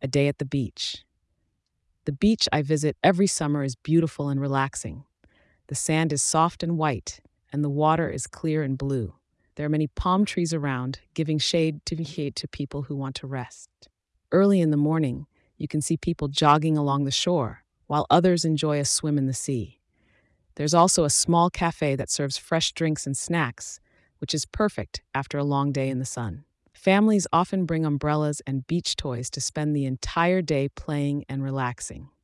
A day at the beach. The beach I visit every summer is beautiful and relaxing. The sand is soft and white, and the water is clear and blue. There are many palm trees around, giving shade to people who want to rest. Early in the morning, you can see people jogging along the shore, while others enjoy a swim in the sea. There's also a small cafe that serves fresh drinks and snacks, which is perfect after a long day in the sun. Families often bring umbrellas and beach toys to spend the entire day playing and relaxing.